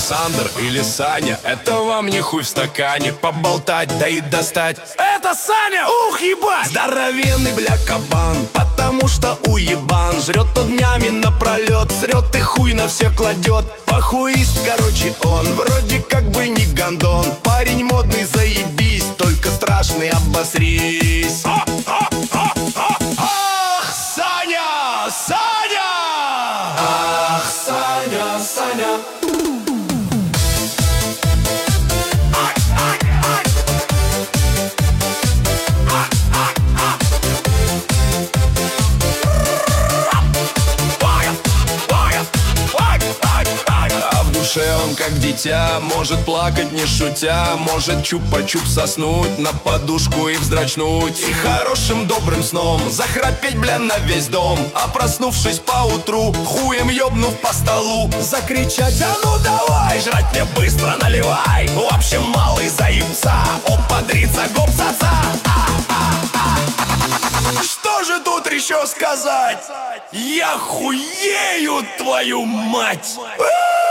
Александр или Саня, это вам не хуй в стакане. Поболтать, да и достать. Это Саня, ух, ебать! Здоровенный, бля, кабан, потому что уебан. Жрет он днями напролет, срет и хуй на всех кладет. Похуист, короче, он вроде как бы не гондон. Парень модный, заебись, только страшный, обосрись. Ах, Саня, Саня! Ах, Саня, Саня! Он как дитя, может плакать не шутя, может чупа-чуп соснуть на подушку и вздрачнуть, и хорошим добрым сном захрапеть, бля, на весь дом. А проснувшись поутру, хуем ёбнув по столу, закричать: а ну давай, жрать мне быстро наливай. В общем, малый заебца, опадрица, гоп-саца. Что же тут еще сказать? Я хуею, твою мать!